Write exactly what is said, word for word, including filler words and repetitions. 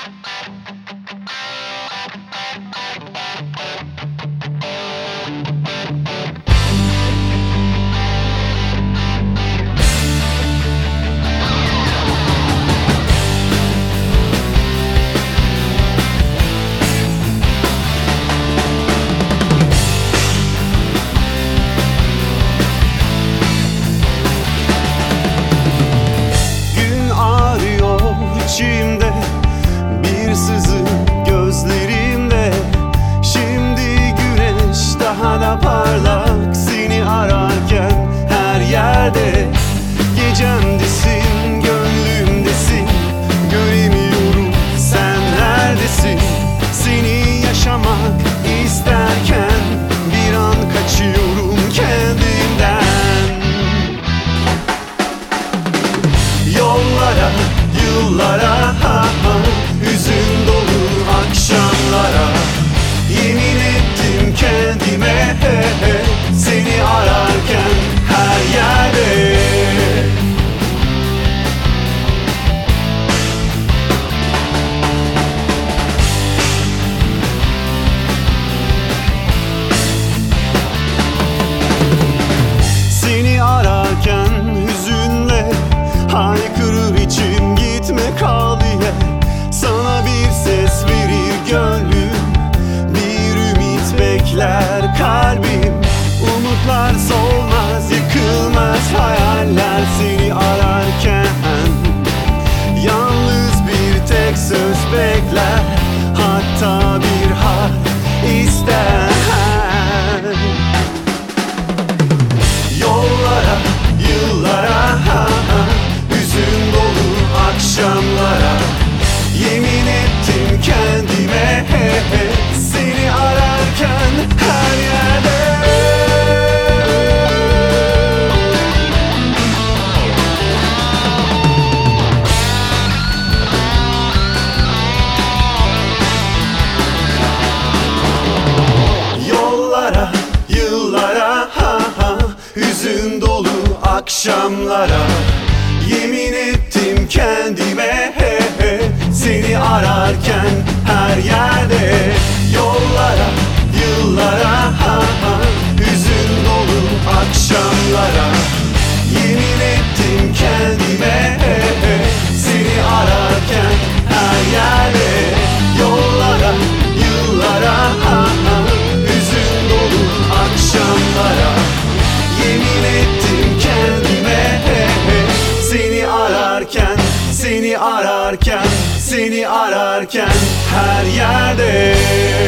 İçimde bir sızı gözlerimde. Şimdi güneş daha da parlak, seni ararken her yerde. Gecemdesin, gönlümdesin, göremiyorum sen neredesin. Seni yaşamak isterken bir an kaçıyorum kendimden. Yollara, yıllara, ha, ha, hüzün dolu akşamlara. Yemin ettim kendime, he, he, seni ararken her yerde. Seni ararken hüzünle haykırır içim, gitme kal diye. Sana bir ses verir gönlüm, bir ümit bekler kalbim. Umutlar solmaz, yıkılmaz hayaller seni ararken. Yalnız bir tek söz bekler, hatta bir harf ister. Yollara, yıllara, ha, ha, hüzün dolu akşamlara. Yemin ettim kendime, he, he, seni ararken her yerde. Yollara, yıllara, ha, ha, hüzün dolu akşamlara. Yemin ettim kendime, he, he, seni ararken her yerde. Yollara, yıllara, ha, ha, hüzün dolu akşamlara. Yemin ettim kendime, he, he, seni ararken her yerde. Yollara, yıllara, ha, ha, hüzün dolu akşamlara. Yemin ettim kendime, he, he, seni ararken, seni ararken, seni ararken her yerde.